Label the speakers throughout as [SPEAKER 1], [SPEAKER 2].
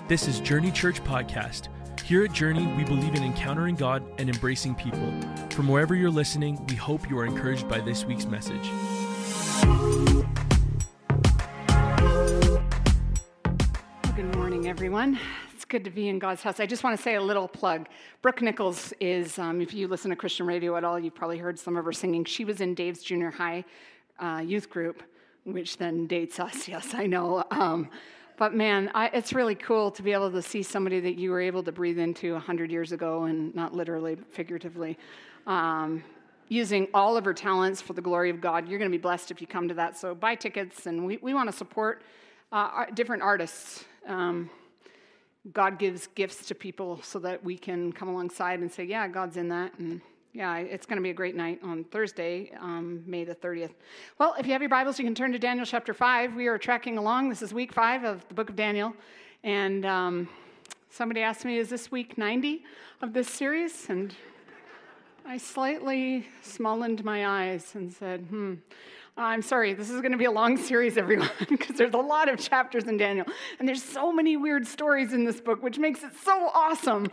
[SPEAKER 1] This is Journey Church Podcast. Here at Journey, we believe in encountering God and embracing people. From wherever you're listening, we hope you are encouraged by this week's message.
[SPEAKER 2] Good morning, everyone. It's good to be in God's house. I just want to say a little plug. Brooke Nichols is, if you listen to Christian radio at all, you've probably heard some of her singing. She was in Dave's junior high youth group, which then dates us. Yes, I know. But man, it's really cool to be able to see somebody that you were able to breathe into 100 years ago, and not literally, but figuratively, using all of her talents for the glory of God. You're going to be blessed if you come to that. So buy tickets, and we want to support different artists. God gives gifts to people so that we can come alongside and say, yeah, God's in that. And yeah, it's going to be a great night on Thursday, May the 30th. Well, if you have your Bibles, you can turn to Daniel chapter 5. We are tracking along. This is week 5 of the book of Daniel. And somebody asked me, is this week 90 of this series? And I slightly smollened my eyes and said, I'm sorry, this is going to be a long series, everyone, because there's a lot of chapters in Daniel. And there's so many weird stories in this book, which makes it so awesome.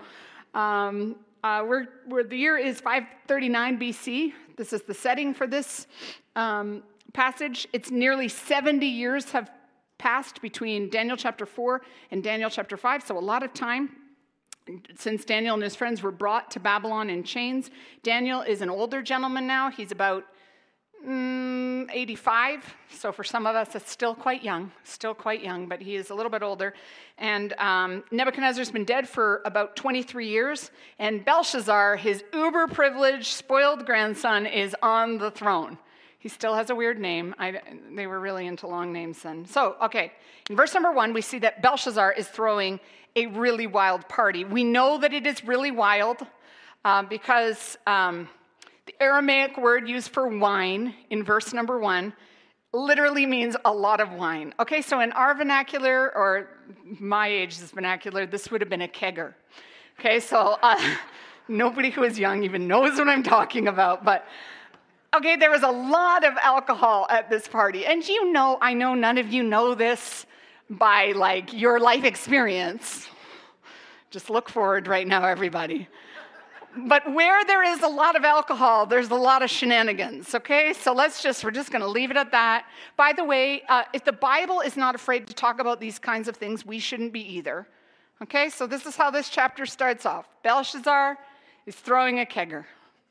[SPEAKER 2] The year is 539 BC. This is the setting for this passage. It's nearly 70 years have passed between Daniel chapter 4 and Daniel chapter 5, so a lot of time since Daniel and his friends were brought to Babylon in chains. Daniel is an older gentleman now. He's about 85, so for some of us, it's still quite young, but he is a little bit older. And Nebuchadnezzar's been dead for about 23 years, and Belshazzar, his uber-privileged, spoiled grandson, is on the throne. He still has a weird name. They were really into long names then. So, okay, in verse number 1, we see that Belshazzar is throwing a really wild party. We know that it is really wild because the Aramaic word used for wine in verse number 1 literally means a lot of wine. Okay, so in our vernacular, or my age's vernacular, this would have been a kegger. Okay, so nobody who is young even knows what I'm talking about, but okay, there was a lot of alcohol at this party. And I know none of you know this by like your life experience. Just look forward right now, everybody. But where there is a lot of alcohol, there's a lot of shenanigans, okay? So we're just going to leave it at that. By the way, if the Bible is not afraid to talk about these kinds of things, we shouldn't be either, okay? So this is how this chapter starts off. Belshazzar is throwing a kegger.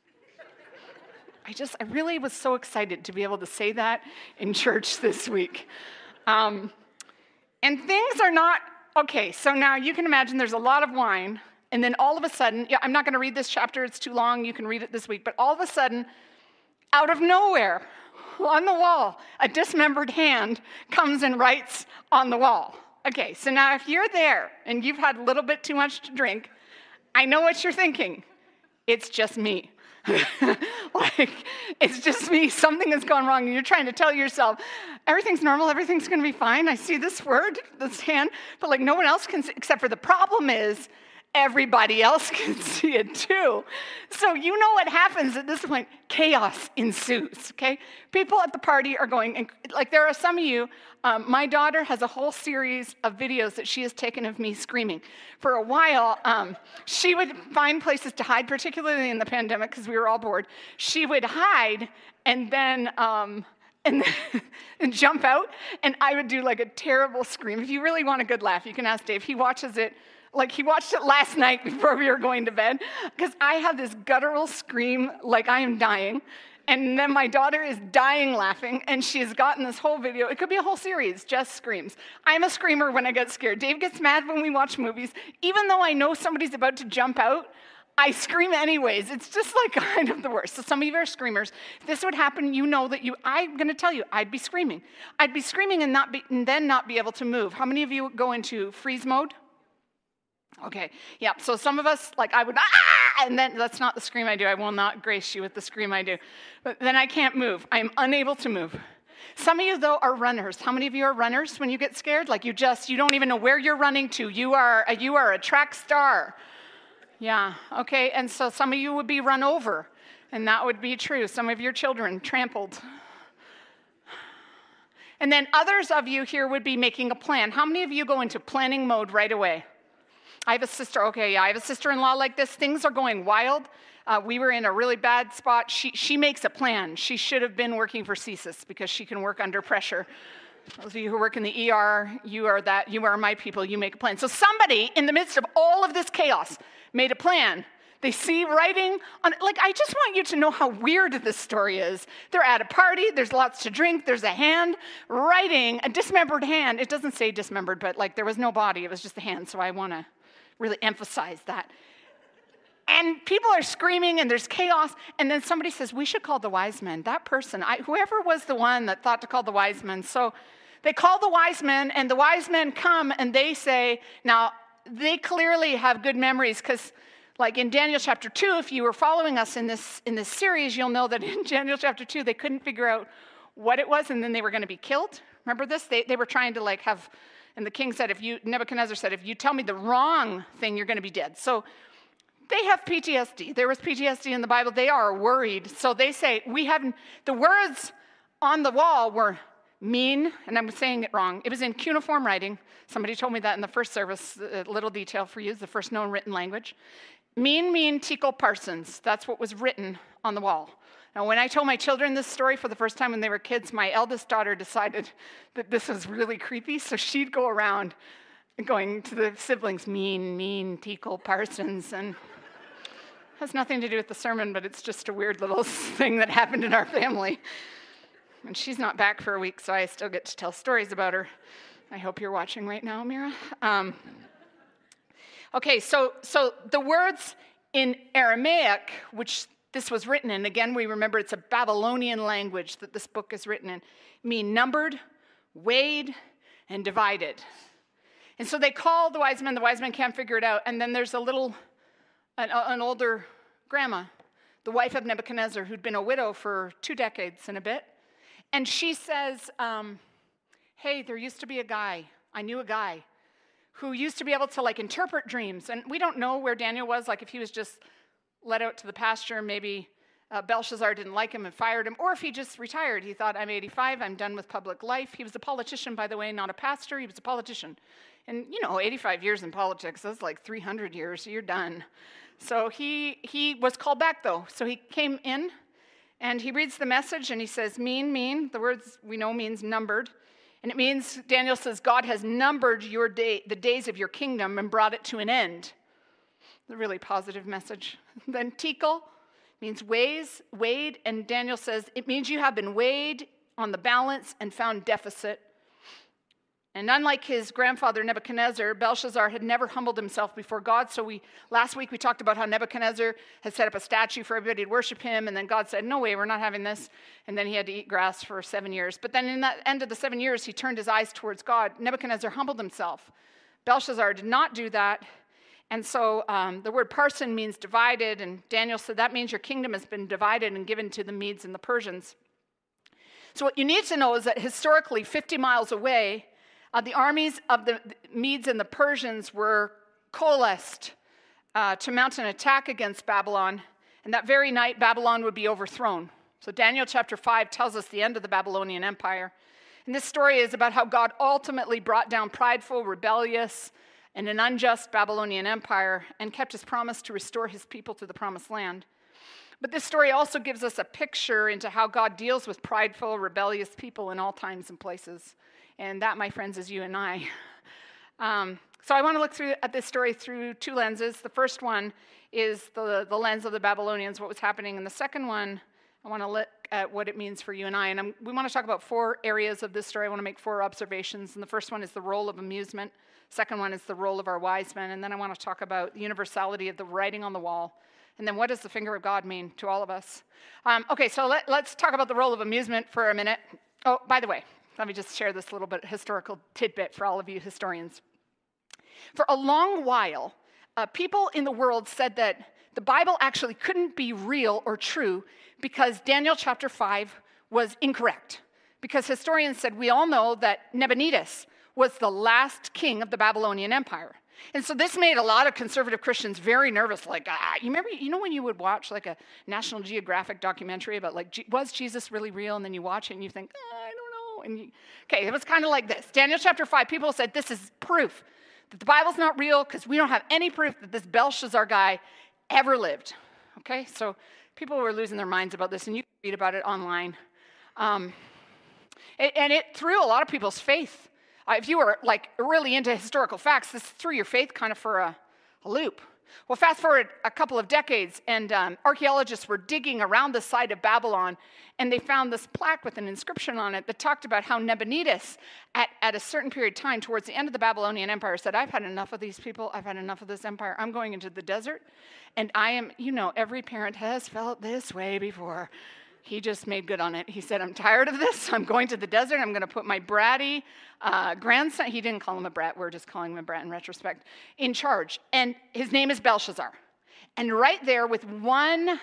[SPEAKER 2] I really was so excited to be able to say that in church this week. And things are not, okay, so now you can imagine there's a lot of wine. And then all of a sudden, I'm not going to read this chapter, it's too long, you can read it this week, but all of a sudden, out of nowhere, on the wall, a dismembered hand comes and writes on the wall. Okay, so now if you're there and you've had a little bit too much to drink, I know what you're thinking. It's just me. It's just me, something has gone wrong, and you're trying to tell yourself, everything's normal, everything's going to be fine, I see this word, this hand, but no one else can see, except for the problem is, everybody else can see it too. So you know what happens at this point. Chaos ensues, okay? People at the party are going, there are some of you, my daughter has a whole series of videos that she has taken of me screaming. For a while, she would find places to hide, particularly in the pandemic because we were all bored. She would hide and then and jump out, and I would do a terrible scream. If you really want a good laugh, you can ask Dave. He watches it. He watched it last night before we were going to bed, because I have this guttural scream like I am dying, and then my daughter is dying laughing, and she has gotten this whole video. It could be a whole series, just screams. I'm a screamer when I get scared. Dave gets mad when we watch movies. Even though I know somebody's about to jump out, I scream anyways. It's just kind of the worst. So some of you are screamers. If this would happen, you know that I'm going to tell you, I'd be screaming. I'd be screaming and then not be able to move. How many of you go into freeze mode? Okay, yeah, so some of us, I would, and then that's not the scream I do. I will not grace you with the scream I do. But then I can't move. I am unable to move. Some of you, though, are runners. How many of you are runners when you get scared? You don't even know where you're running to. You are a track star. Yeah, okay, and so some of you would be run over, and that would be true. Some of your children trampled. And then others of you here would be making a plan. How many of you go into planning mode right away? I have a sister. Okay, yeah, I have a sister-in-law like this. Things are going wild. We were in a really bad spot. She makes a plan. She should have been working for CSIS because she can work under pressure. Those of you who work in the ER, you are my people. You make a plan. So somebody in the midst of all of this chaos made a plan. They see writing on, I just want you to know how weird this story is. They're at a party, there's lots to drink, there's a hand writing, a dismembered hand. It doesn't say dismembered, but there was no body, it was just a hand, so I want to really emphasize that. And people are screaming, and there's chaos, and then somebody says, we should call the wise men. That person, whoever was the one that thought to call the wise men. So they call the wise men, and the wise men come, and they say, now, they clearly have good memories, because in Daniel chapter 2, if you were following us in this series, you'll know that in Daniel chapter 2, they couldn't figure out what it was, and then they were going to be killed. Remember this? They were trying to have, and the king said, Nebuchadnezzar said, if you tell me the wrong thing, you're going to be dead. So they have PTSD. There was PTSD in the Bible. They are worried. So they say, the words on the wall were mean, and I'm saying it wrong. It was in cuneiform writing. Somebody told me that in the first service. A little detail for you, the first known written language. Mean, Tekel Parsons. That's what was written on the wall. Now, when I told my children this story for the first time when they were kids, my eldest daughter decided that this was really creepy, so she'd go around going to the siblings, mean, Tekel Parsons, and it has nothing to do with the sermon, but it's just a weird little thing that happened in our family. And she's not back for a week, so I still get to tell stories about her. I hope you're watching right now, Mira. Okay, so the words in Aramaic, which this was written in, again, we remember it's a Babylonian language that this book is written in, mean numbered, weighed, and divided. And so they call the wise men can't figure it out, and then there's an older grandma, the wife of Nebuchadnezzar, who'd been a widow for 2 decades and a bit, and she says, hey, there used to be a guy, I knew a guy, who used to be able to interpret dreams. And we don't know where Daniel was, if he was just let out to the pasture, maybe Belshazzar didn't like him and fired him, or if he just retired. He thought, I'm 85, I'm done with public life. He was a politician, by the way, not a pastor. He was a politician. And 85 years in politics, that's 300 years, so you're done. So he was called back, though. So he came in, and he reads the message, and he says, mean. The words we know means numbered. And it means, Daniel says, God has numbered the days of your kingdom and brought it to an end. A really positive message. Then Tekel means weighed, and Daniel says, it means you have been weighed on the balance and found deficit. And unlike his grandfather Nebuchadnezzar, Belshazzar had never humbled himself before God. So last week we talked about how Nebuchadnezzar had set up a statue for everybody to worship him, and then God said, no way, we're not having this. And then he had to eat grass for 7 years. But then in that end of the 7 years, he turned his eyes towards God. Nebuchadnezzar humbled himself. Belshazzar did not do that. And so the word parson means divided, and Daniel said that means your kingdom has been divided and given to the Medes and the Persians. So what you need to know is that historically, 50 miles away, the armies of the Medes and the Persians were coalesced to mount an attack against Babylon, and that very night Babylon would be overthrown. So Daniel chapter 5 tells us the end of the Babylonian Empire. And this story is about how God ultimately brought down prideful, rebellious, and an unjust Babylonian Empire and kept his promise to restore his people to the promised land. But this story also gives us a picture into how God deals with prideful, rebellious people in all times and places. And that, my friends, is you and I. So I want to look at this story through 2 lenses. The first one is the lens of the Babylonians, what was happening. And the second one, I want to look at what it means for you and I. And we want to talk about 4 areas of this story. I want to make 4 observations. And the first one is the role of amusement. Second one is the role of our wise men. And then I want to talk about the universality of the writing on the wall. And then what does the finger of God mean to all of us? Okay, so let's talk about the role of amusement for a minute. Oh, by the way, let me just share this little bit historical tidbit for all of you historians. For a long while, people in the world said that the Bible actually couldn't be real or true because Daniel chapter 5 was incorrect. Because historians said, we all know that Nabonidus was the last king of the Babylonian Empire. And so this made a lot of conservative Christians very nervous. You know when you would watch a National Geographic documentary about was Jesus really real? And then you watch it and you think, I don't know. Okay, it was kind of like this. Daniel chapter 5, people said this is proof that the Bible's not real because we don't have any proof that this Belshazzar guy ever lived. Okay, so people were losing their minds about this, and you can read about it online. And it threw a lot of people's faith. If you were like really into historical facts, this threw your faith kind of for a loop. Well, fast forward a couple of decades, and archaeologists were digging around the site of Babylon, and they found this plaque with an inscription on it that talked about how Nabonidus, at a certain period of time, towards the end of the Babylonian Empire, said, I've had enough of these people, I've had enough of this empire, I'm going into the desert, and I am, every parent has felt this way before. He just made good on it. He said, I'm tired of this. I'm going to the desert. I'm going to put my bratty grandson, he didn't call him a brat, we're just calling him a brat in retrospect, in charge. And his name is Belshazzar. And right there with one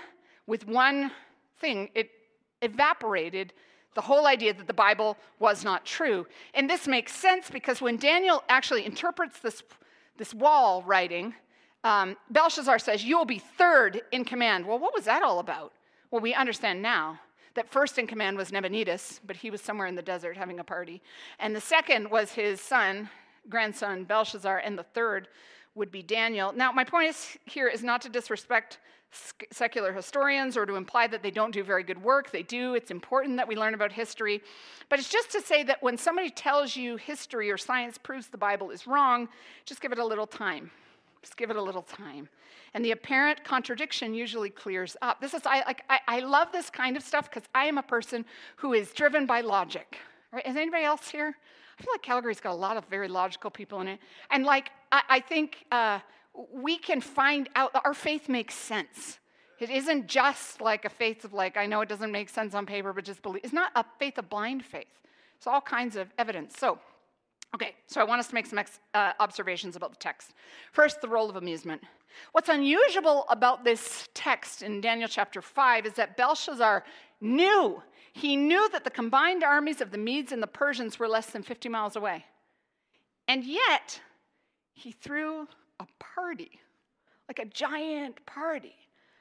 [SPEAKER 2] thing, it evaporated the whole idea that the Bible was not true. And this makes sense because when Daniel actually interprets this wall writing, Belshazzar says, you will be third in command. Well, what was that all about? Well, we understand now that first in command was Nabonidus, but he was somewhere in the desert having a party. And the second was his grandson Belshazzar, and the third would be Daniel. Now, my point here is not to disrespect secular historians or to imply that they don't do very good work. They do. It's important that we learn about history. But it's just to say that when somebody tells you history or science proves the Bible is wrong, just give it a little time. Just give it a little time. And the apparent contradiction usually clears up. I love this kind of stuff because I am a person who is driven by logic. Right? Is anybody else here? I feel like Calgary's got a lot of very logical people in it. And I think we can find out, our faith makes sense. It isn't just like a faith of I know it doesn't make sense on paper, but just believe. It's not a faith of blind faith. It's all kinds of evidence. So I want us to make some observations about the text. First, the role of amusement. What's unusual about this text in Daniel chapter 5 is that Belshazzar knew. He knew that the combined armies of the Medes and the Persians were less than 50 miles away. And yet, he threw a party, like a giant party.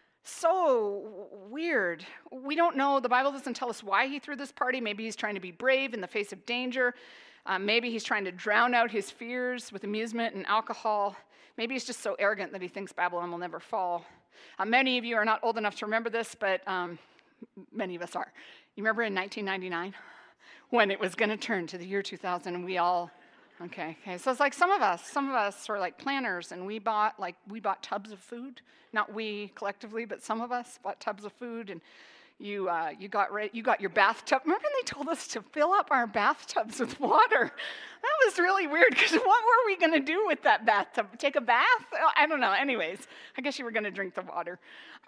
[SPEAKER 2] So weird. We don't know. The Bible doesn't tell us why he threw this party. Maybe he's trying to be brave in the face of danger. Maybe he's trying to drown out his fears with amusement and alcohol. Maybe he's just so arrogant that he thinks Babylon will never fall. Many of you are not old enough to remember this, but many of us are. You remember in 1999 when it was going to turn to the year 2000 and we all, okay. So it's like some of us were like planners and we bought tubs of food. Not we collectively, but some of us bought tubs of food and you got your bathtub. Remember when they told us to fill up our bathtubs with water? That was really weird because what were we going to do with that bathtub? Take a bath? I don't know. Anyways, I guess you were going to drink the water.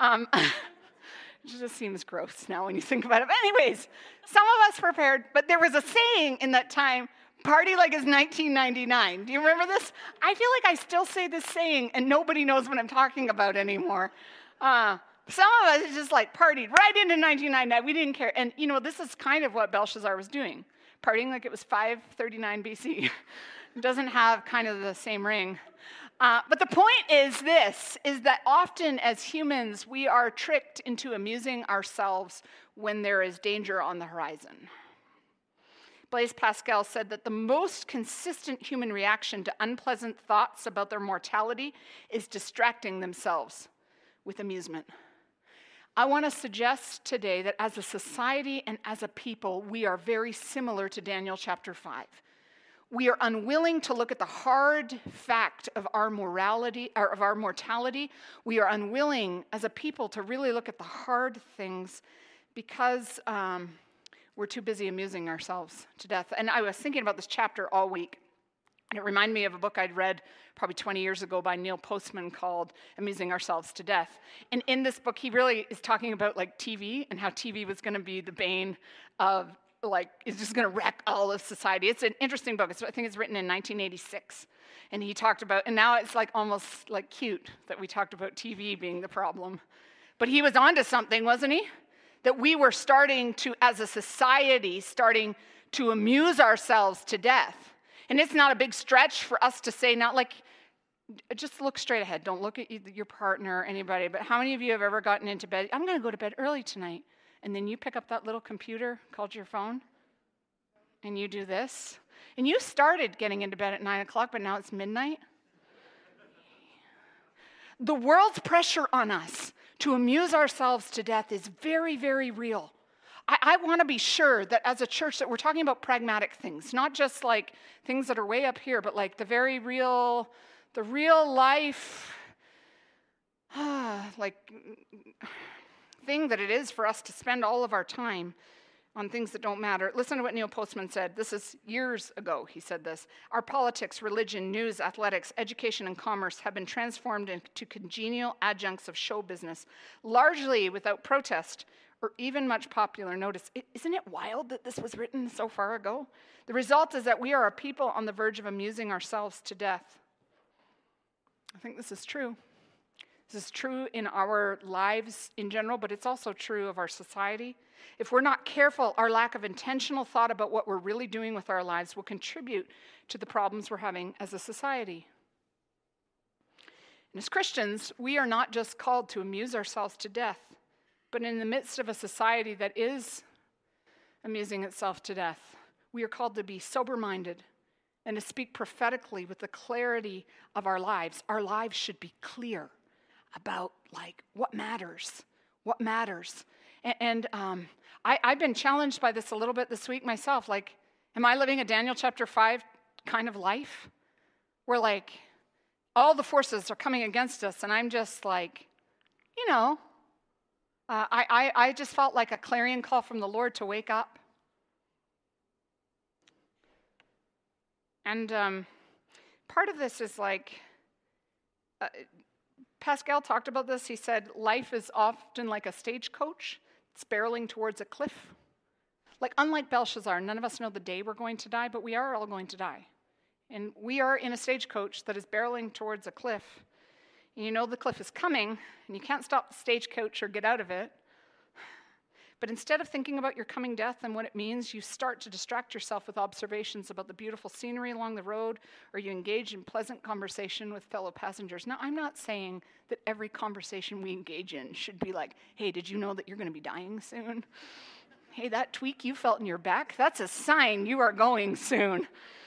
[SPEAKER 2] It just seems gross now when you think about it. But anyways, some of us prepared, but there was a saying in that time, party like it's 1999. Do you remember this? I feel like I still say this saying and nobody knows what I'm talking about anymore. Some of us just partied right into 1999. We didn't care. And, this is kind of what Belshazzar was doing, partying like it was 539 BC. It doesn't have kind of the same ring. But the point is that often as humans, we are tricked into amusing ourselves when there is danger on the horizon. Blaise Pascal said that the most consistent human reaction to unpleasant thoughts about their mortality is distracting themselves with amusement. I want to suggest today that as a society and as a people, we are very similar to Daniel chapter 5. We are unwilling to look at the hard fact of our mortality. We are unwilling as a people to really look at the hard things because we're too busy amusing ourselves to death. And I was thinking about this chapter all week. And it reminded me of a book I'd read probably 20 years ago by Neil Postman called Amusing Ourselves to Death. And in this book, he really is talking about TV and how TV was going to be the bane of, it's just going to wreck all of society. It's an interesting book. I think it's written in 1986. And he talked about, and now it's almost cute that we talked about TV being the problem. But he was onto something, wasn't he? That we were starting to, as a society, amuse ourselves to death. And it's not a big stretch for us to say, just look straight ahead. Don't look at your partner or anybody. But how many of you have ever gotten into bed? I'm going to go to bed early tonight. And then you pick up that little computer called your phone. and you do this. And you started getting into bed at 9 o'clock, but now it's midnight. The world's pressure on us to amuse ourselves to death is very, very real. I want to be sure that as a church that we're talking about pragmatic things, not just like things that are way up here, but like the real life, like thing that it is for us to spend all of our time on things that don't matter. Listen to what Neil Postman said. This is years ago, he said this. Our politics, religion, news, athletics, education, and commerce have been transformed into congenial adjuncts of show business, largely without protest or even much popular notice. Isn't it wild that this was written so far ago? The result is that we are a people on the verge of amusing ourselves to death. I think this is true. This is true in our lives in general, but it's also true of our society. If we're not careful, our lack of intentional thought about what we're really doing with our lives will contribute to the problems we're having as a society. And as Christians, we are not just called to amuse ourselves to death, but in the midst of a society that is amusing itself to death, we are called to be sober-minded and to speak prophetically with the clarity of our lives. Our lives should be clear about like what matters. And I've been challenged by this a little bit this week myself. Like, am I living a Daniel chapter 5 kind of life? Where like all the forces are coming against us and I'm just like, I just felt like a clarion call from the Lord to wake up. And part of this is like, Pascal talked about this. He said, life is often like a stagecoach. It's barreling towards a cliff. Like, unlike Belshazzar, none of us know the day we're going to die, but we are all going to die. And we are in a stagecoach that is barreling towards a cliff. And you know the cliff is coming, and you can't stop the stagecoach or get out of it. But instead of thinking about your coming death and what it means, you start to distract yourself with observations about the beautiful scenery along the road, or you engage in pleasant conversation with fellow passengers. Now, I'm not saying that every conversation we engage in should be like, hey, did you know that you're going to be dying soon? Hey, that tweak you felt in your back, that's a sign you are going soon.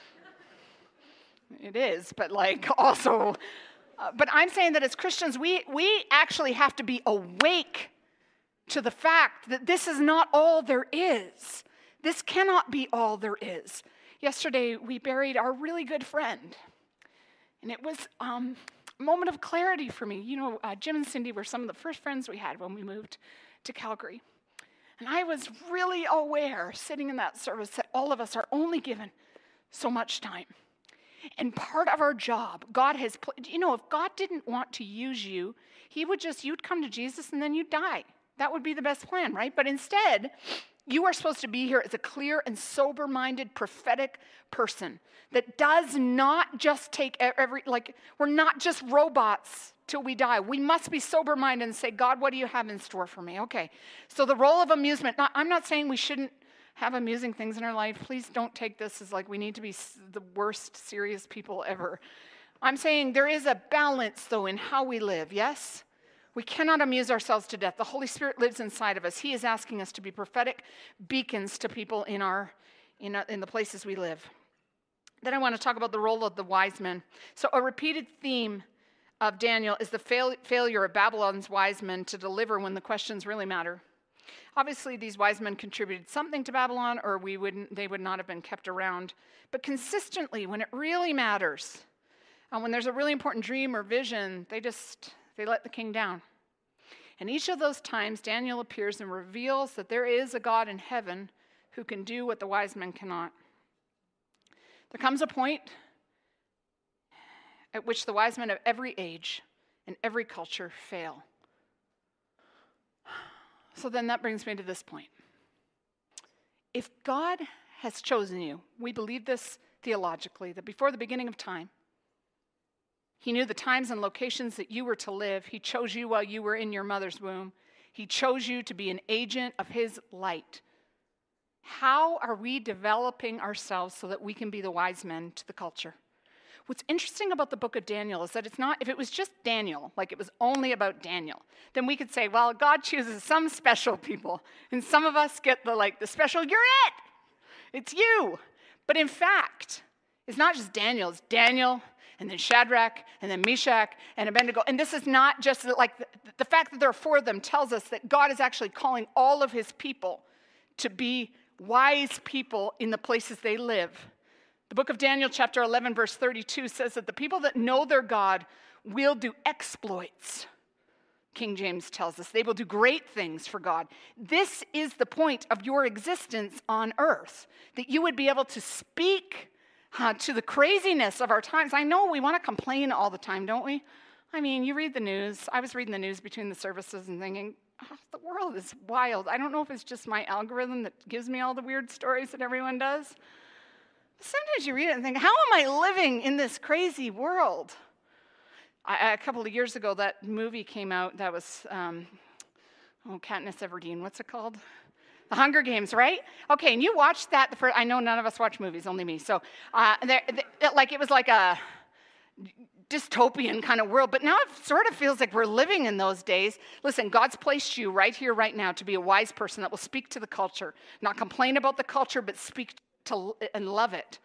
[SPEAKER 2] It is, but like also, but I'm saying that as Christians, we actually have to be awake to the fact that this is not all there is. This cannot be all there is. Yesterday, we buried our really good friend. And it was a moment of clarity for me. Jim and Cindy were some of the first friends we had when we moved to Calgary. And I was really aware, sitting in that service, that all of us are only given so much time. And part of our job, God has, if God didn't want to use you, you'd come to Jesus and then you'd die. That would be the best plan, right? But instead, you are supposed to be here as a clear and sober-minded prophetic person that does not just take we're not just robots till we die. We must be sober-minded and say, God, what do you have in store for me? Okay, so the role of amusement, I'm not saying we shouldn't have amusing things in our life. Please don't take this as like we need to be the worst serious people ever. I'm saying there is a balance, though, in how we live, yes? We cannot amuse ourselves to death. The Holy Spirit lives inside of us. He is asking us to be prophetic beacons to people in the places we live. Then I want to talk about the role of the wise men. So a repeated theme of Daniel is the failure of Babylon's wise men to deliver when the questions really matter. Obviously, these wise men contributed something to Babylon, or they would not have been kept around. But consistently, when it really matters, when there's a really important dream or vision, they let the king down. And each of those times, Daniel appears and reveals that there is a God in heaven who can do what the wise men cannot. There comes a point at which the wise men of every age and every culture fail. So then that brings me to this point. If God has chosen you, we believe this theologically, that before the beginning of time, He knew the times and locations that you were to live. He chose you while you were in your mother's womb. He chose you to be an agent of His light. How are we developing ourselves so that we can be the wise men to the culture? What's interesting about the book of Daniel is that it's not, if it was just Daniel, like it was only about Daniel, then we could say, well, God chooses some special people, and some of us get the special, you're it. It's you. But in fact, it's not just Daniel. It's Daniel and then Shadrach and then Meshach and Abednego. And this is not just like the fact that there are 4 of them tells us that God is actually calling all of his people to be wise people in the places they live. The book of Daniel chapter 11 verse 32 says that the people that know their God will do exploits. King James tells us they will do great things for God. This is the point of your existence on earth, that you would be able to speak to the craziness of our times. I know we want to complain all the time, don't we? I mean, you read the news. I was reading the news between the services and thinking, the world is wild. I don't know if it's just my algorithm that gives me all the weird stories that everyone does. Sometimes you read it and think, how am I living in this crazy world? A couple of years ago, that movie came out that was, Katniss Everdeen, what's it called? The Hunger Games, right? Okay, and you watched that. I know none of us watch movies, only me. So, it was like a dystopian kind of world, but now it sort of feels like we're living in those days. Listen, God's placed you right here, right now, to be a wise person that will speak to the culture, not complain about the culture, but speak to and love it.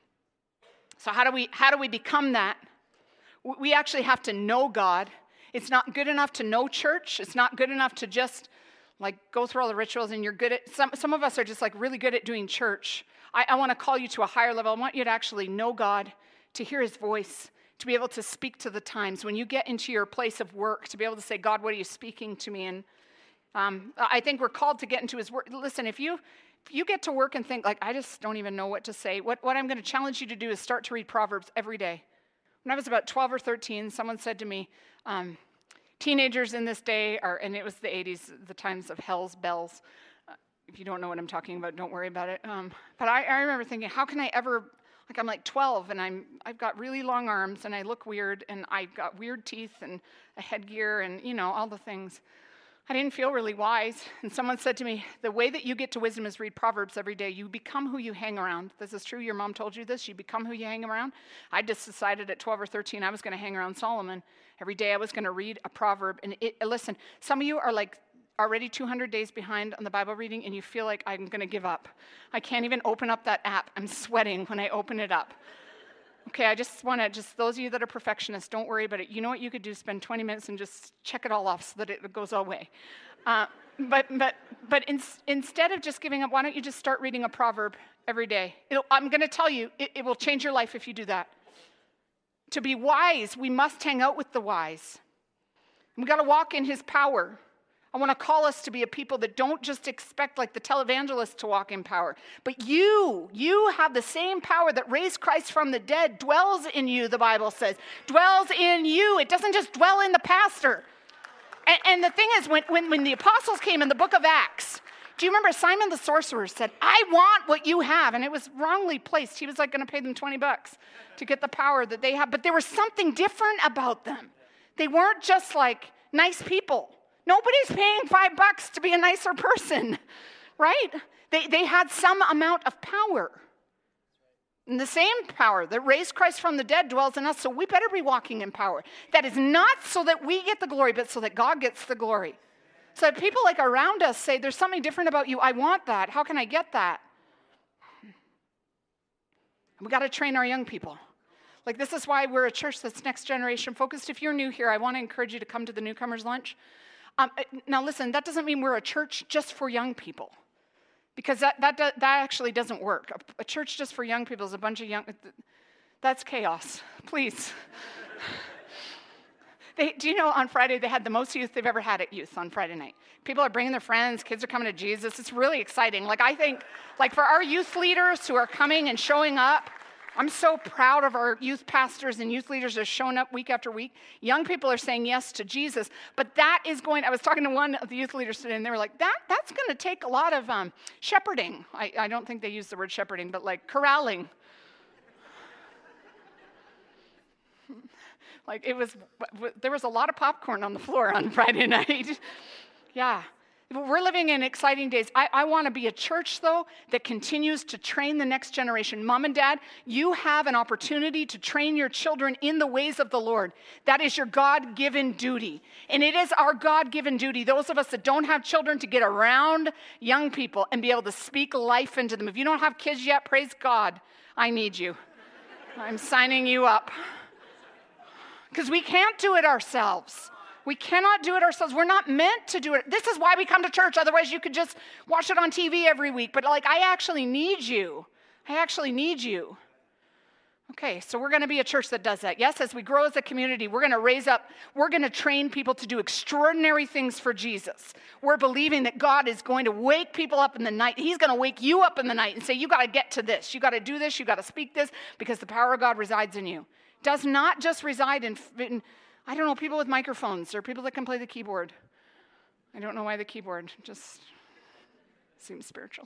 [SPEAKER 2] So how do we become that? We actually have to know God. It's not good enough to know church. It's not good enough to just like go through all the rituals and you're good at, some of us are just like really good at doing church. I want to call you to a higher level. I want you to actually know God, to hear his voice, to be able to speak to the times. When you get into your place of work, to be able to say, God, what are you speaking to me? And I think we're called to get into his word. Listen, if you get to work and think like, I just don't even know what to say, what I'm going to challenge you to do is start to read Proverbs every day. When I was about 12 or 13, someone said to me, teenagers in this day are, and it was the 80s, the times of hell's bells. If you don't know what I'm talking about, don't worry about it. But I remember thinking, how can I ever, like I'm like 12 and I've got really long arms and I look weird and I've got weird teeth and a headgear and, all the things. I didn't feel really wise. And someone said to me, the way that you get to wisdom is read Proverbs every day. You become who you hang around. This is true. Your mom told you this. You become who you hang around. I just decided at 12 or 13 I was going to hang around Solomon. Every day I was going to read a proverb. And listen, some of you are like already 200 days behind on the Bible reading and you feel like I'm going to give up. I can't even open up that app. I'm sweating when I open it up. Okay, I just want to, those of you that are perfectionists, don't worry about it. You know what you could do? Spend 20 minutes and just check it all off so that it goes away. But instead of just giving up, why don't you just start reading a proverb every day? I'm going to tell you, it will change your life if you do that. To be wise, we must hang out with the wise. We've got to walk in his power. I want to call us to be a people that don't just expect like the televangelists to walk in power, but you have the same power that raised Christ from the dead, dwells in you, the Bible says, dwells in you. It doesn't just dwell in the pastor. And the thing is, when the apostles came in the book of Acts, do you remember Simon the sorcerer said, I want what you have, and it was wrongly placed. He was like going to pay them $20 to get the power that they have, but there was something different about them. They weren't just like nice people. Nobody's paying $5 to be a nicer person, right? They had some amount of power. And the same power that raised Christ from the dead dwells in us, so we better be walking in power. That is not so that we get the glory, but so that God gets the glory. So that people like around us say, there's something different about you. I want that. How can I get that? We got to train our young people. Like this is why we're a church that's next generation focused. If you're new here, I want to encourage you to come to the newcomers lunch. Now listen, that doesn't mean we're a church just for young people, because that actually doesn't work. A church just for young people is a bunch of young, that's chaos, please. Do you know on Friday they had the most youth they've ever had at youth on Friday night? People are bringing their friends, kids are coming to Jesus. It's really exciting. Like I think, like for our youth leaders who are coming and showing up, I'm so proud of our youth pastors and youth leaders that are showing up week after week. Young people are saying yes to Jesus, but that is I was talking to one of the youth leaders today, and they were like, that's going to take a lot of shepherding. I don't think they use the word shepherding, but like corralling. Like there was a lot of popcorn on the floor on Friday night. Yeah. We're living in exciting days. I want to be a church, though, that continues to train the next generation. Mom and dad, you have an opportunity to train your children in the ways of the Lord. That is your God-given duty. And it is our God-given duty, those of us that don't have children, to get around young people and be able to speak life into them. If you don't have kids yet, praise God, I need you. I'm signing you up. Because we can't do it ourselves. We cannot do it ourselves. We're not meant to do it. This is why we come to church. Otherwise, you could just watch it on TV every week. But I actually need you. I actually need you. Okay, so we're going to be a church that does that. Yes, as we grow as a community, we're going to raise up, we're going to train people to do extraordinary things for Jesus. We're believing that God is going to wake people up in the night. He's going to wake you up in the night and say, you got to get to this. You got to do this. You got to speak this, because the power of God resides in you. It does not just reside in I don't know, people with microphones or people that can play the keyboard. I don't know why the keyboard just seems spiritual.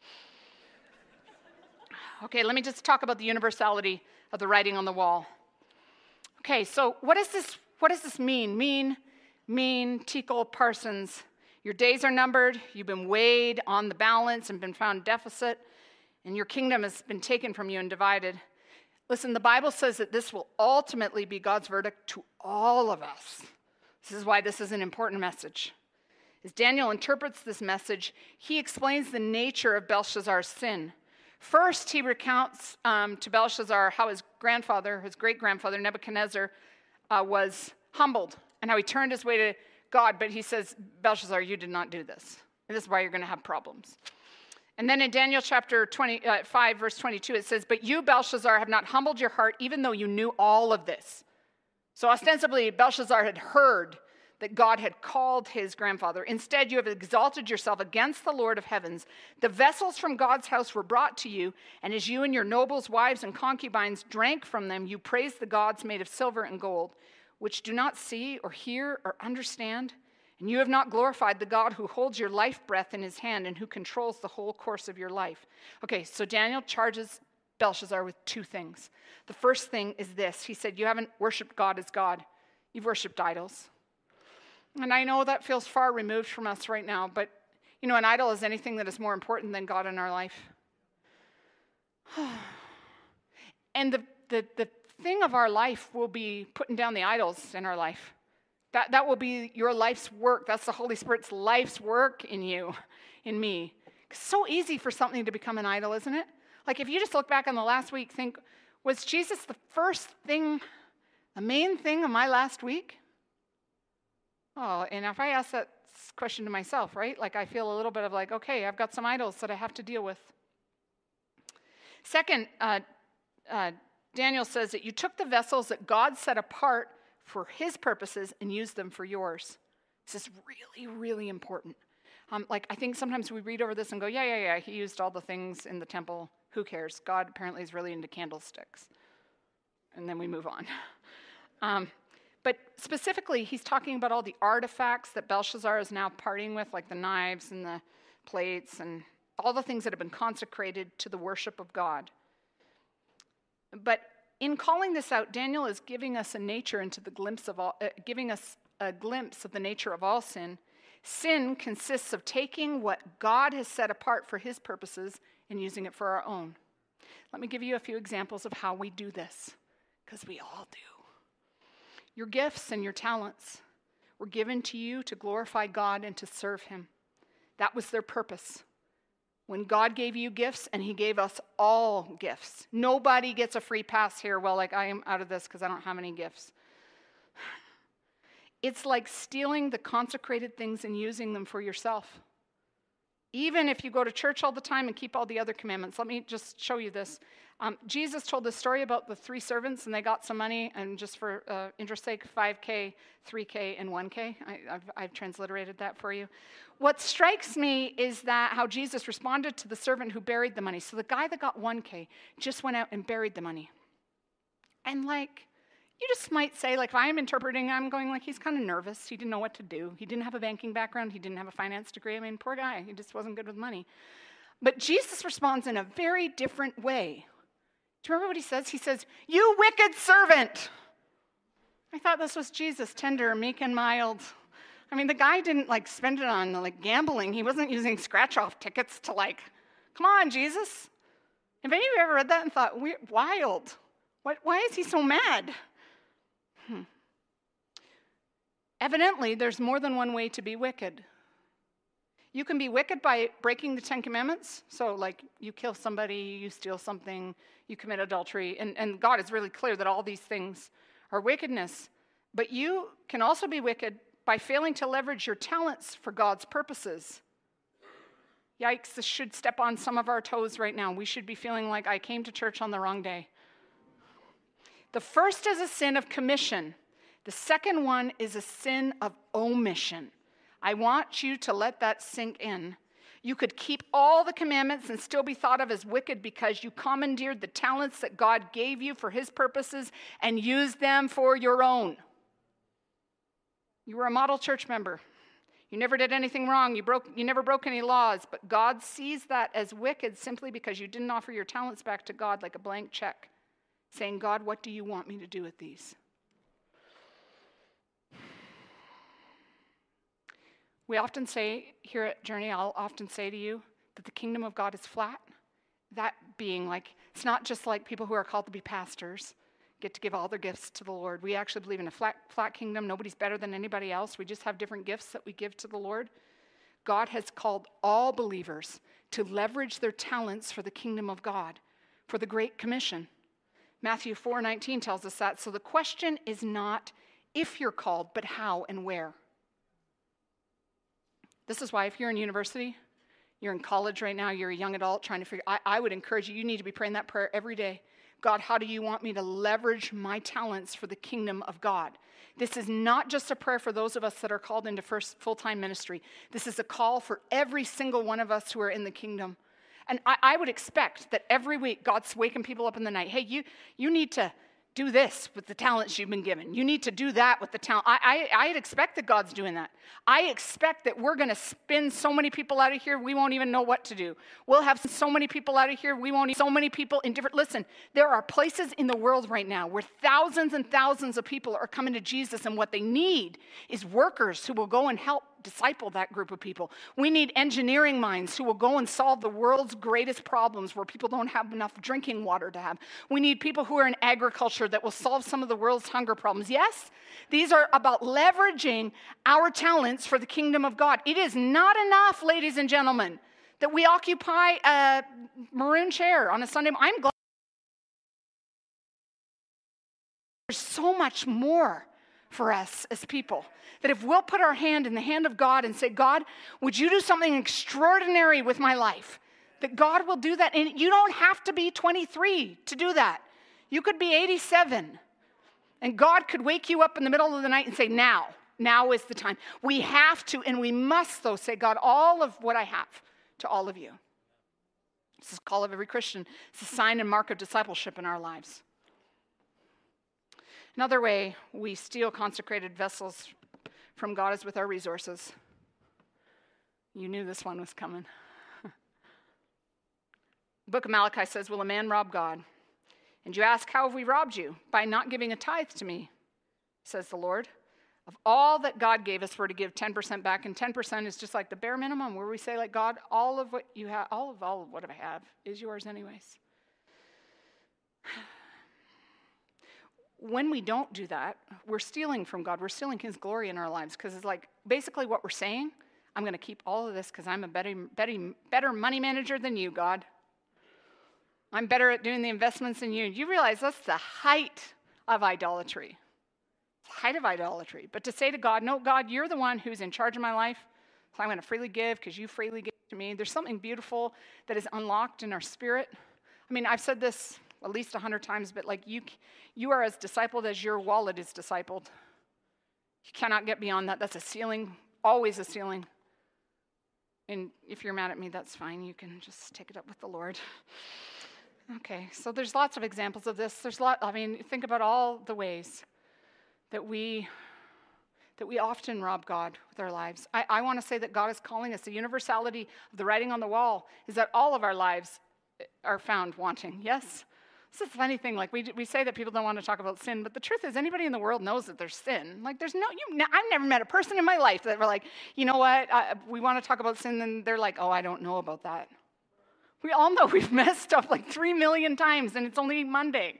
[SPEAKER 2] Okay, let me just talk about the universality of the writing on the wall. Okay, so what does this mean? Mean, Tickle, Parsons. Your days are numbered, you've been weighed on the balance and been found deficit, and your kingdom has been taken from you and divided. Listen, the Bible says that this will ultimately be God's verdict to all of us. This is why this is an important message. As Daniel interprets this message, he explains the nature of Belshazzar's sin. First, he recounts to Belshazzar how his great-grandfather, Nebuchadnezzar, was humbled and how he turned his way to God. But he says, Belshazzar, you did not do this. And this is why you're going to have problems. And then in Daniel chapter 5, verse 22, it says, but you, Belshazzar, have not humbled your heart, even though you knew all of this. So ostensibly, Belshazzar had heard that God had called his grandfather. Instead, you have exalted yourself against the Lord of heavens. The vessels from God's house were brought to you, and as you and your nobles, wives, and concubines drank from them, you praised the gods made of silver and gold, which do not see or hear or understand. And you have not glorified the God who holds your life breath in his hand and who controls the whole course of your life. Okay, so Daniel charges Belshazzar with two things. The first thing is this. He said, you haven't worshiped God as God. You've worshiped idols. And I know that feels far removed from us right now, but you know, an idol is anything that is more important than God in our life. And the thing of our life will be putting down the idols in our life. That will be your life's work. That's the Holy Spirit's life's work in you, in me. It's so easy for something to become an idol, isn't it? Like if you just look back on the last week, think, was Jesus the first thing, the main thing of my last week? Oh, and if I ask that question to myself, right? Like I feel a little bit of like, okay, I've got some idols that I have to deal with. Second, Daniel says that you took the vessels that God set apart for his purposes and use them for yours. This is really, really important. I think sometimes we read over this and go, yeah, he used all the things in the temple. Who cares? God apparently is really into candlesticks. And then we move on. But specifically, he's talking about all the artifacts that Belshazzar is now parting with, like the knives and the plates and all the things that have been consecrated to the worship of God. But in calling this out, Daniel is giving us a nature into the glimpse of all, giving us a glimpse of the nature of all sin. Sin consists of taking what God has set apart for his purposes and using it for our own. Let me give you a few examples of how we do this, because we all do. Your gifts and your talents were given to you to glorify God and to serve him. That was their purpose. When God gave you gifts, and he gave us all gifts. Nobody gets a free pass here. Well, like I am out of this because I don't have any gifts. It's like stealing the consecrated things and using them for yourself. Even if you go to church all the time and keep all the other commandments. Let me just show you this. Jesus told this story about the 3 servants, and they got some money, and just for interest sake, 5K, 3K, and 1K. I've transliterated that for you. What strikes me is that how Jesus responded to the servant who buried the money. So the guy that got 1K just went out and buried the money. And you just might say, if I am interpreting, I'm going he's kind of nervous. He didn't know what to do. He didn't have a banking background. He didn't have a finance degree. I mean, poor guy. He just wasn't good with money. But Jesus responds in a very different way. Do you remember what he says? He says, you wicked servant. I thought this was Jesus, tender, meek, and mild. I mean, the guy didn't like spend it on like gambling. He wasn't using scratch-off tickets to like, come on, Jesus. Have any of you ever read that and thought, wild? Why is he so mad? Evidently, there's more than one way to be wicked. You can be wicked by breaking the 10 Commandments. So like you kill somebody, you steal something, you commit adultery. And God is really clear that all these things are wickedness. But you can also be wicked by failing to leverage your talents for God's purposes. Yikes, this should step on some of our toes right now. We should be feeling like I came to church on the wrong day. The first is a sin of commission. The second one is a sin of omission. I want you to let that sink in. You could keep all the commandments and still be thought of as wicked because you commandeered the talents that God gave you for his purposes and used them for your own. You were a model church member. You never did anything wrong. You never broke any laws, but God sees that as wicked simply because you didn't offer your talents back to God like a blank check, saying, God, what do you want me to do with these? We often say here at Journey, I'll often say to you that the kingdom of God is flat. That being like, it's not just like people who are called to be pastors get to give all their gifts to the Lord. We actually believe in a flat kingdom. Nobody's better than anybody else. We just have different gifts that we give to the Lord. God has called all believers to leverage their talents for the kingdom of God, for the Great Commission. Matthew 4:19 tells us that. So the question is not if you're called, but how and where. This is why if you're in university, you're in college right now, you're a young adult trying to figure, I would encourage you need to be praying that prayer every day. God, how do you want me to leverage my talents for the kingdom of God? This is not just a prayer for those of us that are called into first full-time ministry. This is a call for every single one of us who are in the kingdom. And I would expect that every week God's waking people up in the night. Hey, you need to do this with the talents you've been given. You need to do that with the talent. I'd expect that God's doing that. I expect that we're going to spin so many people out of here, we won't even know what to do. We'll have so many people out of here, so many people in different, listen, there are places in the world right now where thousands and thousands of people are coming to Jesus, and what they need is workers who will go and help disciple that group of people. We need engineering minds who will go and solve the world's greatest problems where people don't have enough drinking water to have. We need people who are in agriculture that will solve some of the world's hunger problems. Yes, these are about leveraging our talents for the kingdom of God. It is not enough, ladies and gentlemen, that we occupy a maroon chair on a Sunday. I'm glad there's so much more for us as people, that if we'll put our hand in the hand of God and say, God, would you do something extraordinary with my life? That God will do that. And you don't have to be 23 to do that. You could be 87. And God could wake you up in the middle of the night and say, now is the time. We have to, and we must, though, say, God, all of what I have to all of you. This is the call of every Christian. It's a sign and mark of discipleship in our lives. Another way we steal consecrated vessels from God is with our resources. You knew this one was coming. The book of Malachi says, will a man rob God? And you ask, how have we robbed you? By not giving a tithe to me, says the Lord. Of all that God gave us, we're to give 10% back, and 10% is just like the bare minimum, where we say, like, God, all of what you have, all of what I have is yours anyways. When we don't do that, we're stealing from God. We're stealing his glory in our lives, because it's like basically what we're saying, I'm going to keep all of this because I'm a better money manager than you, God. I'm better at doing the investments than you. You realize that's the height of idolatry. It's the height of idolatry. But to say to God, no, God, you're the one who's in charge of my life, so I'm going to freely give because you freely give to me. There's something beautiful that is unlocked in our spirit. I mean, I've said this at least 100 times, but like you are as discipled as your wallet is discipled. You cannot get beyond that. That's a ceiling, always a ceiling. And if you're mad at me, that's fine. You can just take it up with the Lord. Okay, so there's lots of examples of this. Think about all the ways that we often rob God with our lives. I want to say that God is calling us. The universality of the writing on the wall is that all of our lives are found wanting. Yes? This is a funny thing. Like we say that people don't want to talk about sin, but the truth is, anybody in the world knows that there's sin. Like I've never met a person in my life that were like, you know what, we want to talk about sin, and they're like, oh, I don't know about that. We all know we've messed up like 3 million times, and it's only Monday.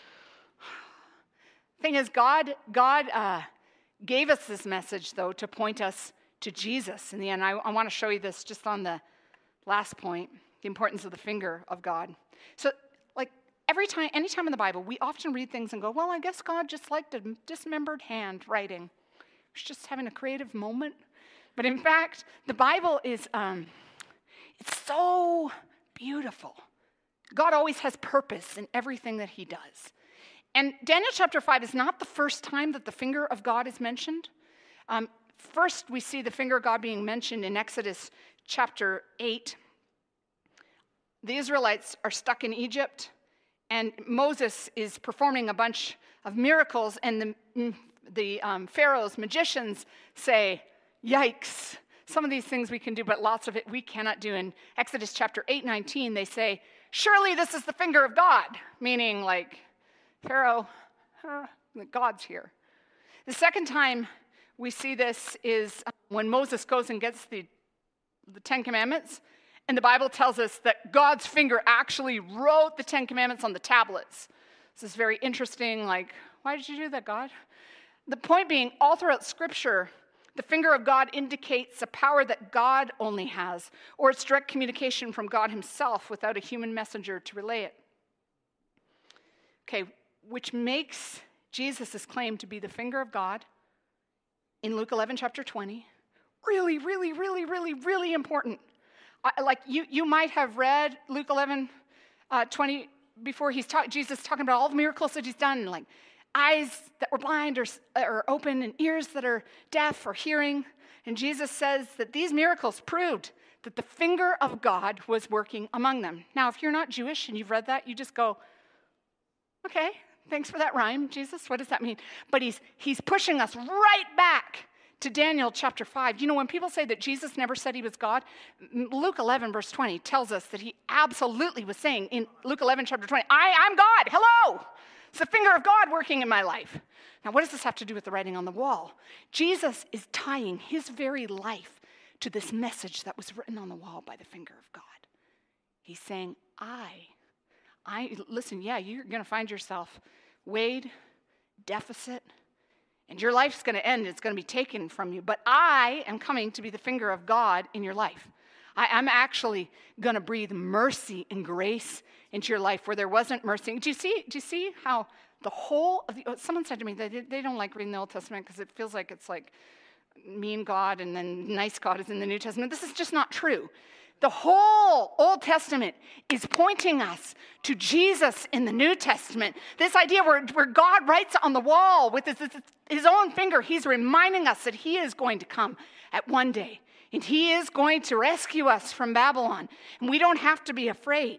[SPEAKER 2] Thing is, God gave us this message, though, to point us to Jesus in the end. I want to show you this just on the last point, the importance of the finger of God. So, like, anytime in the Bible, we often read things and go, well, I guess God just liked a dismembered hand writing. He's just having a creative moment. But in fact, the Bible is, it's so beautiful. God always has purpose in everything that he does. And Daniel chapter 5 is not the first time that the finger of God is mentioned. First, we see the finger of God being mentioned in Exodus chapter 8. The Israelites are stuck in Egypt, and Moses is performing a bunch of miracles, and the Pharaoh's magicians say, yikes, some of these things we can do, but lots of it we cannot do. In Exodus chapter 8:19, they say, surely this is the finger of God, meaning like, Pharaoh, God's here. The second time we see this is when Moses goes and gets the Ten Commandments, and the Bible tells us that God's finger actually wrote the Ten Commandments on the tablets. This is very interesting, like, why did you do that, God? The point being, all throughout Scripture, the finger of God indicates a power that God only has, or it's direct communication from God himself without a human messenger to relay it. Okay, which makes Jesus' claim to be the finger of God in Luke 11, chapter 20, really, really, really, really, really important. Like you might have read Luke 11, 20 before Jesus talking about all the miracles that he's done, like eyes that were blind or open and ears that are deaf or hearing. And Jesus says that these miracles proved that the finger of God was working among them. Now, if you're not Jewish and you've read that, you just go, okay, thanks for that rhyme, Jesus. What does that mean? But he's pushing us right back to Daniel chapter 5. You know, when people say that Jesus never said he was God, Luke 11, verse 20 tells us that he absolutely was saying in Luke 11, chapter 20, I'm God. Hello. It's the finger of God working in my life. Now, what does this have to do with the writing on the wall? Jesus is tying his very life to this message that was written on the wall by the finger of God. He's saying, listen, yeah, you're going to find yourself weighed, deficit, and your life's going to end. It's going to be taken from you. But I am coming to be the finger of God in your life. I'm actually going to breathe mercy and grace into your life where there wasn't mercy. Do you see how the whole of someone said to me that they don't like reading the Old Testament because it feels like it's like mean God and then nice God is in the New Testament. This is just not true. The whole Old Testament is pointing us to Jesus in the New Testament. This idea where God writes on the wall with his own finger, he's reminding us that he is going to come at one day. And he is going to rescue us from Babylon. And we don't have to be afraid.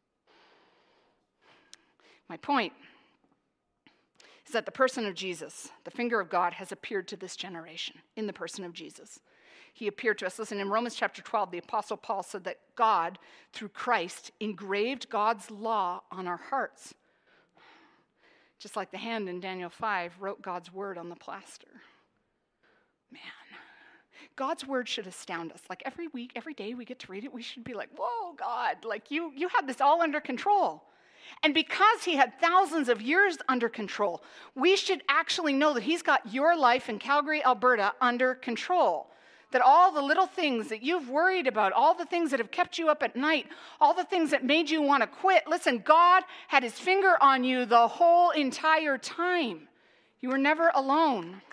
[SPEAKER 2] My point is that the person of Jesus, the finger of God, has appeared to this generation in the person of Jesus. He appeared to us. Listen, in Romans chapter 12, the Apostle Paul said that God, through Christ, engraved God's law on our hearts. Just like the hand in Daniel 5 wrote God's word on the plaster. Man, God's word should astound us. Like every week, every day we get to read it, we should be like, whoa, God, like you had this all under control. And because he had thousands of years under control, we should actually know that he's got your life in Calgary, Alberta under control. That all the little things that you've worried about, all the things that have kept you up at night, all the things that made you want to quit, listen, God had his finger on you the whole entire time. You were never alone.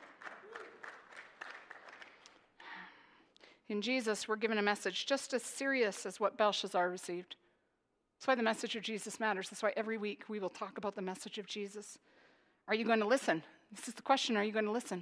[SPEAKER 2] In Jesus, we're given a message just as serious as what Belshazzar received. That's why the message of Jesus matters. That's why every week we will talk about the message of Jesus. Are you going to listen? This is the question, are you going to listen?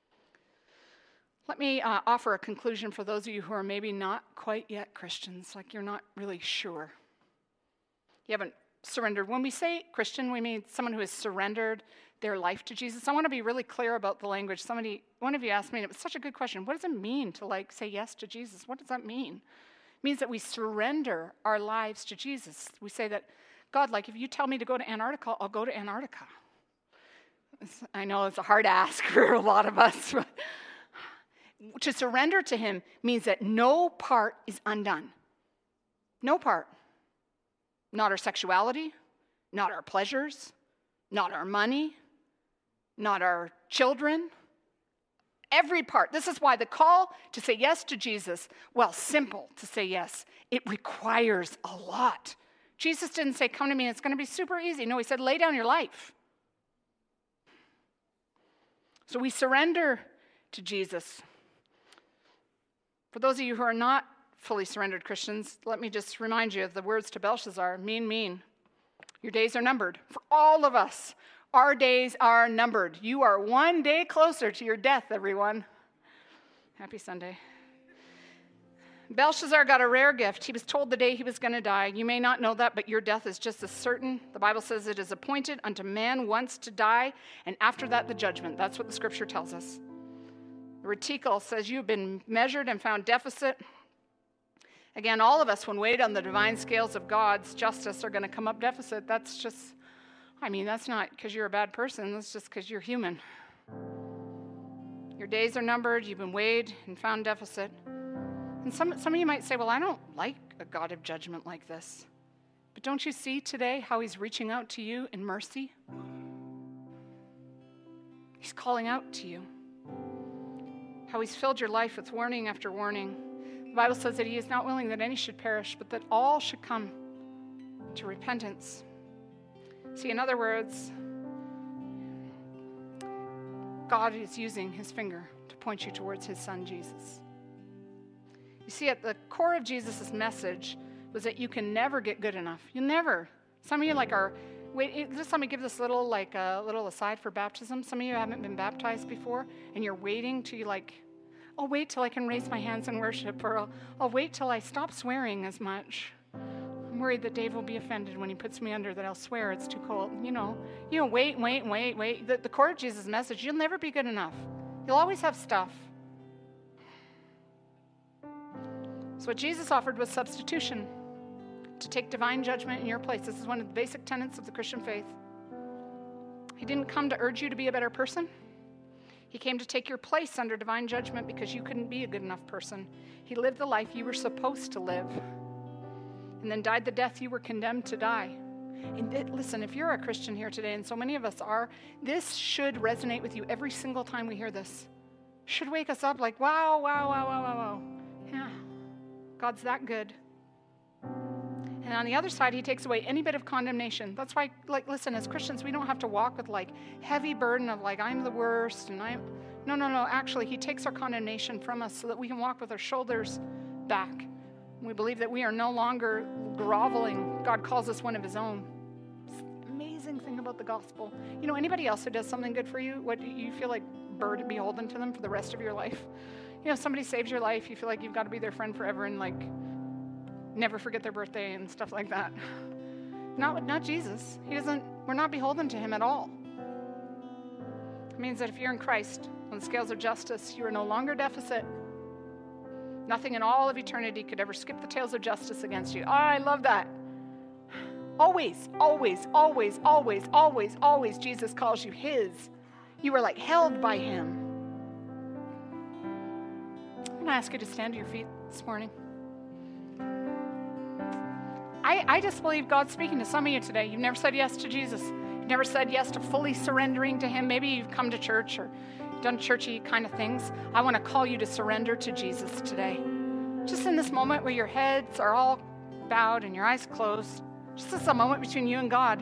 [SPEAKER 2] Let me offer a conclusion for those of you who are maybe not quite yet Christians, like you're not really sure. You haven't surrendered. When we say Christian, we mean someone who has surrendered their life to Jesus. I want to be really clear about the language. One of you asked me, and it was such a good question, what does it mean to say yes to Jesus? What does that mean? It means that we surrender our lives to Jesus. We say that God, like if you tell me to go to Antarctica, I'll go to Antarctica. I know it's a hard ask for a lot of us, but to surrender to him means that no part is undone. No part. Not our sexuality, not our pleasures, not our money, not our children. Every part. This is why the call to say yes to Jesus, well, simple to say yes. It requires a lot. Jesus didn't say, come to me, it's going to be super easy. No, he said, lay down your life. So we surrender to Jesus. For those of you who are not fully surrendered Christians, let me just remind you of the words to Belshazzar, mean. Your days are numbered. For all of us, our days are numbered. You are one day closer to your death, everyone. Happy Sunday. Belshazzar got a rare gift. He was told the day he was going to die. You may not know that, but your death is just as certain. The Bible says it is appointed unto man once to die, and after that the judgment. That's what the scripture tells us. The reticle says you've been measured and found deficit. Again, all of us, when weighed on the divine scales of God's justice, are going to come up deficit. That's not because you're a bad person. That's just because you're human. Your days are numbered. You've been weighed and found deficit. And some of you might say, well, I don't like a God of judgment like this. But don't you see today how he's reaching out to you in mercy? He's calling out to you. How he's filled your life with warning after warning. The Bible says that he is not willing that any should perish, but that all should come to repentance. See, in other words, God is using his finger to point you towards his son, Jesus. You see, at the core of Jesus' message was that you can never get good enough. You never. Some of you just let me give this little aside for baptism. Some of you haven't been baptized before, and you're waiting till I'll wait till I can raise my hands in worship, or I'll wait till I stop swearing as much. I'm worried that Dave will be offended when he puts me under that I'll swear it's too cold. Wait. The core of Jesus' message, you'll never be good enough. You'll always have stuff. So what Jesus offered was substitution, to take divine judgment in your place. This is one of the basic tenets of the Christian faith. He didn't come to urge you to be a better person. He came to take your place under divine judgment because you couldn't be a good enough person. He lived the life you were supposed to live and then died the death you were condemned to die. And listen, if you're a Christian here today, and so many of us are, this should resonate with you every single time we hear this. Should wake us up like, wow. Yeah. God's that good. And on the other side, he takes away any bit of condemnation. That's why, listen, as Christians, we don't have to walk with heavy burden of I'm the worst and No. Actually, he takes our condemnation from us so that we can walk with our shoulders back. We believe that we are no longer groveling. God calls us one of his own. It's the amazing thing about the gospel. Anybody else who does something good for you, what do you feel like beholden to them for the rest of your life? If somebody saves your life, you feel like you've got to be their friend forever and never forget their birthday and stuff like that. Not Jesus. We're not beholden to him at all. It means that if you're in Christ, on the scales of justice, you are no longer deficit. Nothing in all of eternity could ever skip the tails of justice against you. Oh, I love that. Always, Jesus calls you his. You are held by him. I'm going to ask you to stand to your feet this morning. I just believe God's speaking to some of you today. You've never said yes to Jesus. You've never said yes to fully surrendering to him. Maybe you've come to church or done churchy kind of things. I want to call you to surrender to Jesus today. Just in this moment where your heads are all bowed and your eyes closed. Just this is a moment between you and God.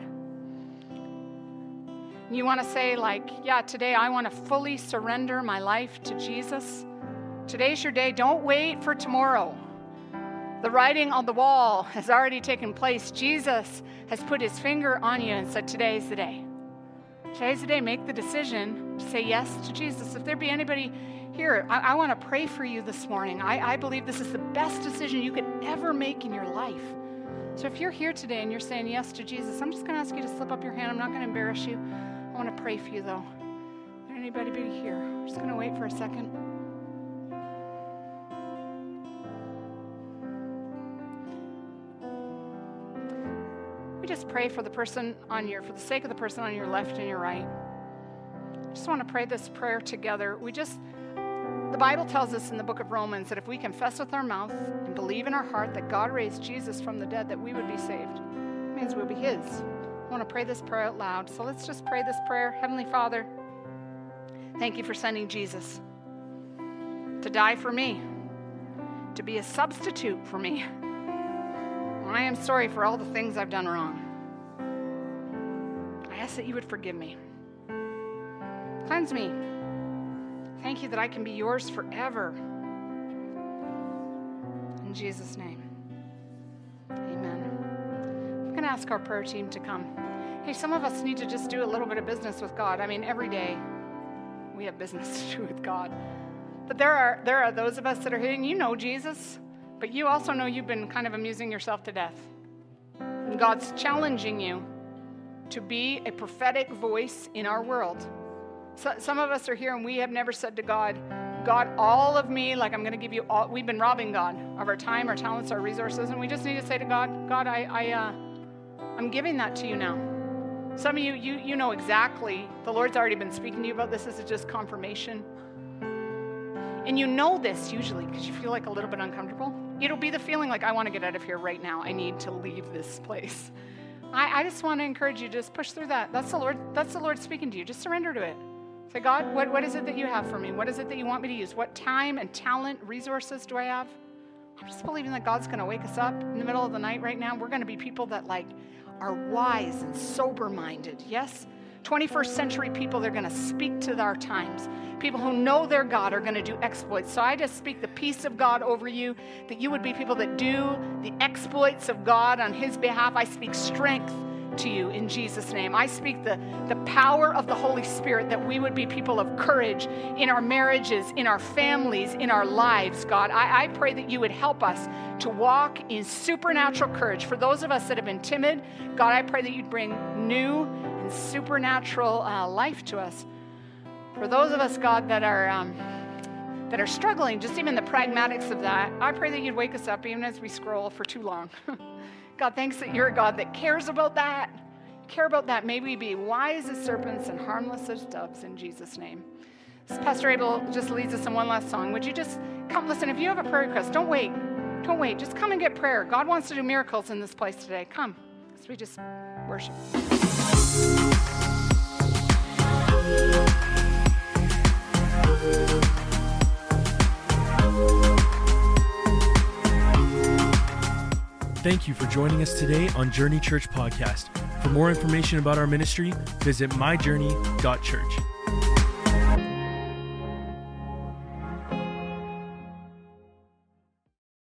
[SPEAKER 2] You want to say today I want to fully surrender my life to Jesus. Today's your day. Don't wait for tomorrow. The writing on the wall has already taken place. Jesus has put his finger on you and said, today's the day. Today's the day. Make the decision to say yes to Jesus. If there be anybody here, I want to pray for you this morning. I believe this is the best decision you could ever make in your life. So if you're here today and you're saying yes to Jesus, I'm just going to ask you to slip up your hand. I'm not going to embarrass you. I want to pray for you, though. Is there anybody here? I'm just going to wait for a second. we just pray for the sake of the person on your left and your right. I just want to pray this prayer together. The Bible tells us in the book of Romans that if we confess with our mouth and believe in our heart that God raised Jesus from the dead, that we would be saved. It means we'll be his. I want to pray this prayer out loud. So let's just pray this prayer. Heavenly Father, thank you for sending Jesus to die for me, to be a substitute for me. I am sorry for all the things I've done wrong. I ask that you would forgive me. Cleanse me. Thank you that I can be yours forever. In Jesus' name, amen. I'm going to ask our prayer team to come. Hey, some of us need to just do a little bit of business with God. I mean, every day we have business to do with God. But there are those of us that are here, and you know Jesus, but you also know you've been kind of amusing yourself to death. And God's challenging you to be a prophetic voice in our world. So, some of us are here and we have never said to God, God, all of me, like I'm going to give you all. We've been robbing God of our time, our talents, our resources, and we just need to say to God, God, I'm giving that to you now. Some of you know exactly. The Lord's already been speaking to you about this. This is just confirmation. And you know this usually because you feel like a little bit uncomfortable. It'll be the feeling like, I want to get out of here right now. I need to leave this place. I just want to encourage you to just push through that. That's the Lord speaking to you. Just surrender to it. Say, God, what is it that you have for me? What is it that you want me to use? What time and talent, resources do I have? I'm just believing that God's going to wake us up in the middle of the night right now. We're going to be people that are wise and sober-minded. Yes? 21st century people, they're going to speak to our times. People who know their God are going to do exploits. So I just speak the peace of God over you, that you would be people that do the exploits of God on his behalf. I speak strength to you in Jesus' name. I speak the power of the Holy Spirit, that we would be people of courage in our marriages, in our families, in our lives, God. I pray that you would help us to walk in supernatural courage. For those of us that have been timid, God, I pray that you'd bring new and supernatural life to us. For those of us, God, that are struggling, just even the pragmatics of that, I pray that you'd wake us up even as we scroll for too long. God, thanks that you're a God that cares about that. Care about that. May we be wise as serpents and harmless as doves in Jesus' name. As Pastor Abel just leads us in one last song, would you just come listen? If you have a prayer request, don't wait. Don't wait. Just come and get prayer. God wants to do miracles in this place today. Come as we just worship.
[SPEAKER 1] Thank you for joining us today on Journey Church Podcast. For more information about our ministry, visit myjourney.church.